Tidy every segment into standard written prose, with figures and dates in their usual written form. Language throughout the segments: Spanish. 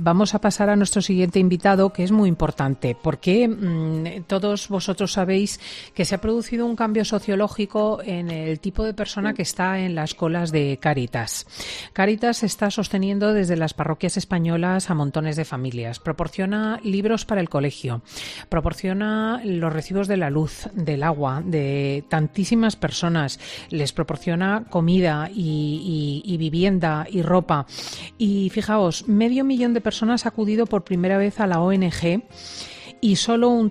vamos a pasar a nuestro siguiente invitado, que es muy importante, porque todos vosotros sabéis que se ha producido un cambio sociológico en el tipo de persona que está en las colas de Cáritas. Cáritas está sosteniendo desde las parroquias españolas a montones de familias, proporciona libros para el colegio, proporciona los recibos de la luz, del agua, de tantísimas personas, les proporciona comida y vivienda y ropa. Y fijaos, 500.000 de personas ha acudido por primera vez a la ONG y solo un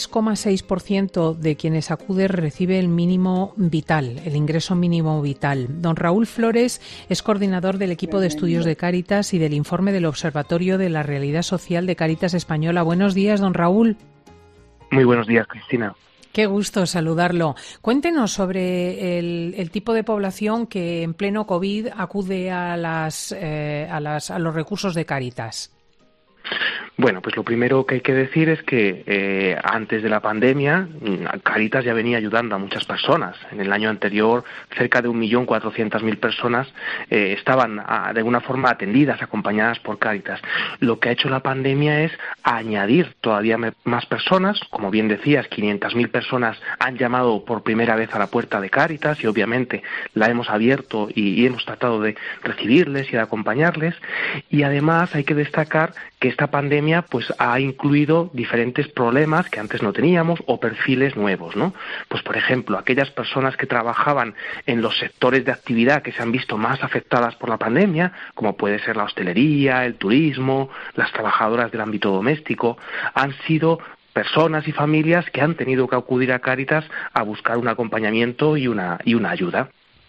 3,6% de quienes acude recibe el mínimo vital, el ingreso mínimo vital. Don Raúl Flores es coordinador del equipo de estudios de Cáritas y del informe del Observatorio de la Realidad Social de Cáritas Española. Buenos días, don Raúl. Muy buenos días, Cristina. Qué gusto saludarlo. Cuéntenos sobre el tipo de población que en pleno COVID acude a los recursos de Cáritas. Bueno, pues lo primero que hay que decir es que antes de la pandemia, Cáritas ya venía ayudando a muchas personas. En el año anterior, cerca de 1.400.000 personas estaban de alguna forma atendidas, acompañadas por Cáritas. Lo que ha hecho la pandemia es añadir todavía más personas. Como bien decías, 500.000 personas han llamado por primera vez a la puerta de Cáritas y obviamente la hemos abierto y hemos tratado de recibirles y de acompañarles. Y además hay que destacar que esta pandemia pues ha incluido diferentes problemas que antes no teníamos o perfiles nuevos, ¿no? Pues por ejemplo, aquellas personas que trabajaban en los sectores de actividad que se han visto más afectadas por la pandemia, como puede ser la hostelería, el turismo, las trabajadoras del ámbito doméstico, han sido personas y familias que han tenido que acudir a Cáritas a buscar un acompañamiento y una ayuda.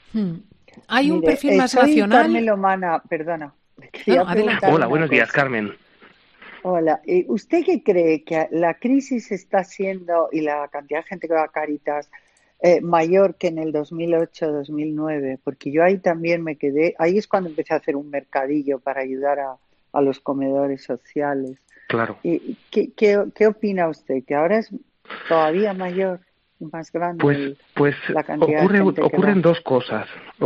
¿Hay un perfil más racional? Carmen Lomana, perdona. Hola, buenos días, Carmen. Hola, ¿usted qué cree que la crisis está siendo, y la cantidad de gente que va a Cáritas, mayor que en el 2008-2009? Porque yo ahí también me quedé, ahí es cuando empecé a hacer un mercadillo para ayudar a los comedores sociales. Claro. ¿Y qué opina usted? ¿Que ahora es todavía mayor? Más grande la cantidad de gente ocurren dos cosas,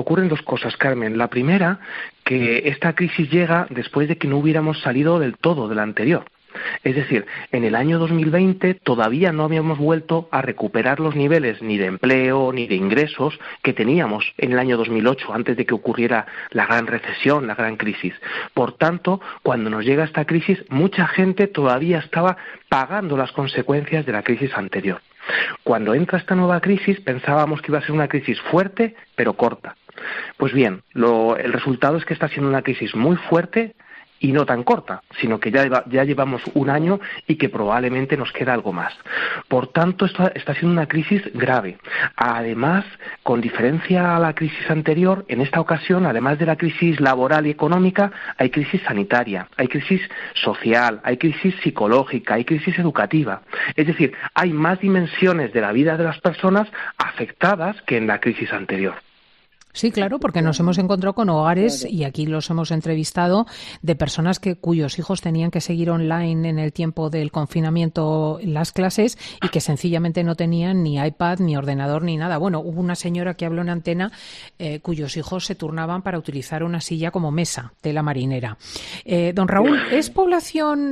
Carmen. La primera, que esta crisis llega después de que no hubiéramos salido del todo de la anterior. Es decir, en el año 2020 todavía no habíamos vuelto a recuperar los niveles ni de empleo ni de ingresos que teníamos en el año 2008, antes de que ocurriera la gran recesión, la gran crisis. Por tanto, cuando nos llega esta crisis, mucha gente todavía estaba pagando las consecuencias de la crisis anterior. Cuando entra esta nueva crisis pensábamos que iba a ser una crisis fuerte pero corta. Pues bien, el resultado es que está siendo una crisis muy fuerte y no tan corta, sino que ya llevamos un año y que probablemente nos queda algo más. Por tanto, está siendo una crisis grave. Además, con diferencia a la crisis anterior, en esta ocasión, además de la crisis laboral y económica, hay crisis sanitaria, hay crisis social, hay crisis psicológica, hay crisis educativa. Es decir, hay más dimensiones de la vida de las personas afectadas que en la crisis anterior. Sí, claro, porque nos hemos encontrado con hogares, y aquí los hemos entrevistado, de personas cuyos hijos tenían que seguir online en el tiempo del confinamiento en las clases y que sencillamente no tenían ni iPad, ni ordenador, ni nada. Bueno, hubo una señora que habló en antena cuyos hijos se turnaban para utilizar una silla como mesa, tela marinera. Don Raúl, ¿es población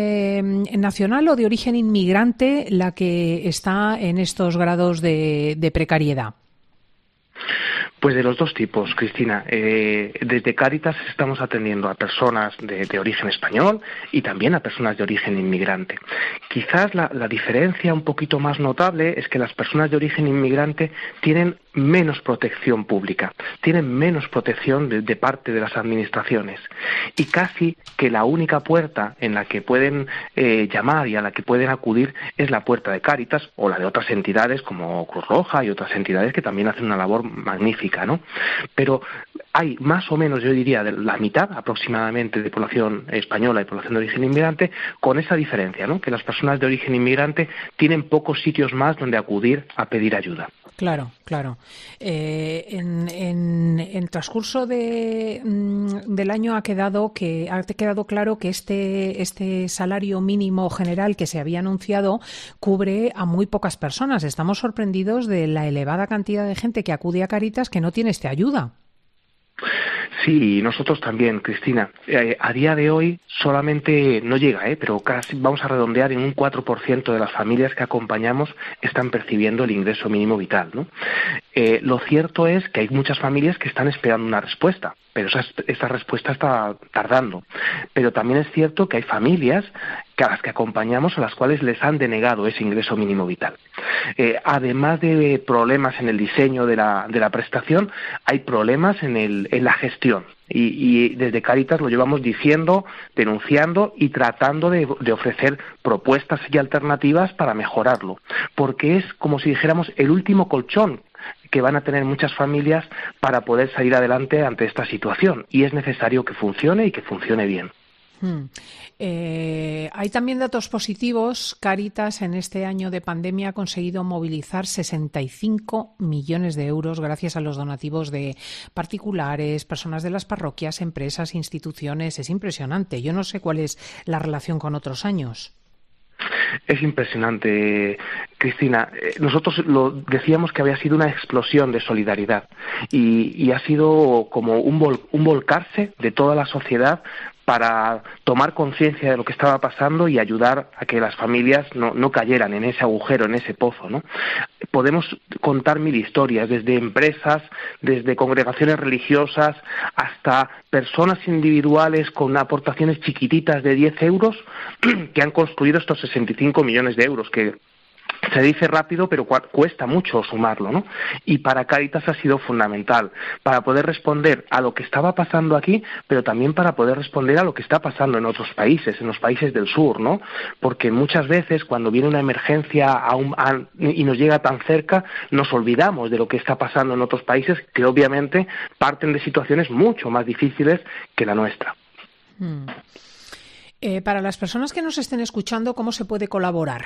nacional o de origen inmigrante la que está en estos grados de precariedad? Pues de los dos tipos, Cristina. Desde Cáritas estamos atendiendo a personas de origen español y también a personas de origen inmigrante. Quizás la diferencia un poquito más notable es que las personas de origen inmigrante tienen menos protección pública, tienen menos protección de parte de las administraciones, y casi que la única puerta en la que pueden llamar y a la que pueden acudir es la puerta de Cáritas o la de otras entidades como Cruz Roja y otras entidades que también hacen una labor magnífica, ¿no? Pero hay más o menos, yo diría, de la mitad aproximadamente de población española y población de origen inmigrante, con esa diferencia, ¿no? Que las personas de origen inmigrante tienen pocos sitios más donde acudir a pedir ayuda. Claro, claro. En transcurso del año ha quedado claro que este salario mínimo general que se había anunciado cubre a muy pocas personas. Estamos sorprendidos de la elevada cantidad de gente que acude a Cáritas que no tiene esta ayuda. Sí, nosotros también, Cristina. A día de hoy solamente no llega, pero casi vamos a redondear en un 4% de las familias que acompañamos están percibiendo el ingreso mínimo vital, ¿no? Lo cierto es que hay muchas familias que están esperando una respuesta, pero esa respuesta está tardando. Pero también es cierto que hay familias a las que acompañamos a las cuales les han denegado ese ingreso mínimo vital. Además de problemas en el diseño de la prestación, hay problemas en la gestión. Y desde Cáritas lo llevamos diciendo, denunciando y tratando de ofrecer propuestas y alternativas para mejorarlo. Porque es como si dijéramos el último colchón que van a tener muchas familias para poder salir adelante ante esta situación. Y es necesario que funcione y que funcione bien. Hay también datos positivos. Cáritas en este año de pandemia ha conseguido movilizar 65 millones de euros gracias a los donativos de particulares, personas de las parroquias, empresas, instituciones. Es impresionante. Yo no sé cuál es la relación con otros años. Es impresionante, Cristina. Nosotros lo decíamos que había sido una explosión de solidaridad y ha sido como un volcarse de toda la sociedad para tomar conciencia de lo que estaba pasando y ayudar a que las familias no cayeran en ese agujero, en ese pozo, ¿no? Podemos contar 1000 historias, desde empresas, desde congregaciones religiosas, hasta personas individuales con aportaciones chiquititas de 10 euros que han construido estos 65 millones de euros, que se dice rápido, pero cuesta mucho sumarlo, ¿no? Y para Cáritas ha sido fundamental, para poder responder a lo que estaba pasando aquí, pero también para poder responder a lo que está pasando en otros países, en los países del sur, ¿no? Porque muchas veces cuando viene una emergencia y nos llega tan cerca, nos olvidamos de lo que está pasando en otros países que obviamente parten de situaciones mucho más difíciles que la nuestra. Para las personas que nos estén escuchando, ¿cómo se puede colaborar?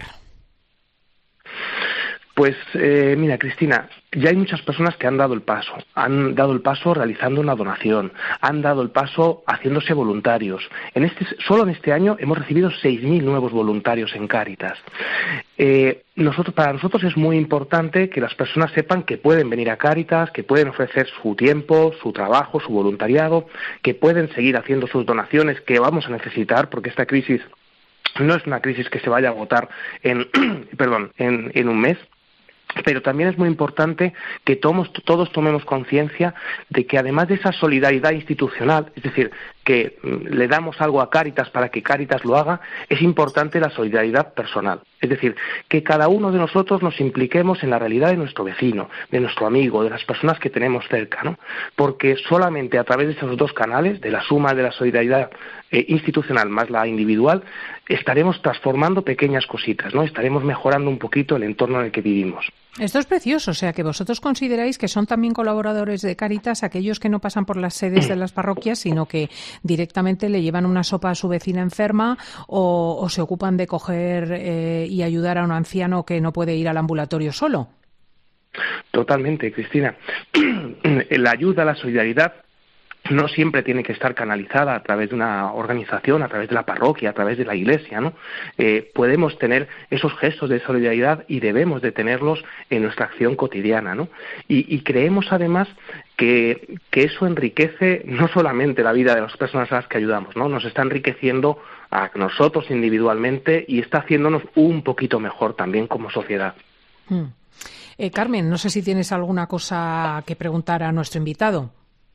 Pues mira, Cristina, ya hay muchas personas que han dado el paso realizando una donación, han dado el paso haciéndose voluntarios. Solo en este año hemos recibido 6.000 nuevos voluntarios en Cáritas. Para nosotros es muy importante que las personas sepan que pueden venir a Cáritas, que pueden ofrecer su tiempo, su trabajo, su voluntariado, que pueden seguir haciendo sus donaciones que vamos a necesitar porque esta crisis no es una crisis que se vaya a agotar en un mes. Pero también es muy importante que todos tomemos conciencia de que además de esa solidaridad institucional, es decir, que le damos algo a Cáritas para que Cáritas lo haga, es importante la solidaridad personal. Es decir, que cada uno de nosotros nos impliquemos en la realidad de nuestro vecino, de nuestro amigo, de las personas que tenemos cerca, ¿no? Porque solamente a través de esos dos canales, de la suma de la solidaridad institucional más la individual, estaremos transformando pequeñas cositas, ¿no? Estaremos mejorando un poquito el entorno en el que vivimos. Esto es precioso, o sea que vosotros consideráis que son también colaboradores de Cáritas aquellos que no pasan por las sedes de las parroquias, sino que directamente le llevan una sopa a su vecina enferma o se ocupan de coger y ayudar a un anciano que no puede ir al ambulatorio solo. Totalmente, Cristina. La ayuda, la solidaridad no siempre tiene que estar canalizada a través de una organización, a través de la parroquia, a través de la iglesia, ¿no? Podemos tener esos gestos de solidaridad y debemos de tenerlos en nuestra acción cotidiana, ¿no? Y creemos además que eso enriquece no solamente la vida de las personas a las que ayudamos, ¿no? Nos está enriqueciendo a nosotros individualmente y está haciéndonos un poquito mejor también como sociedad. Carmen, no sé si tienes alguna cosa que preguntar a nuestro invitado.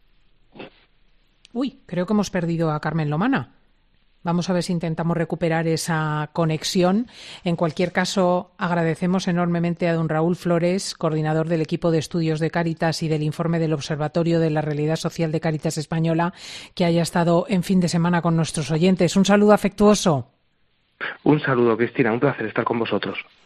Creo que hemos perdido a Carmen Lomana. Vamos a ver si intentamos recuperar esa conexión. En cualquier caso, agradecemos enormemente a don Raúl Flores, coordinador del equipo de estudios de Cáritas y del informe del Observatorio de la Realidad Social de Cáritas Española, que haya estado en fin de semana con nuestros oyentes. Un saludo afectuoso. Un saludo, Cristina. Un placer estar con vosotros.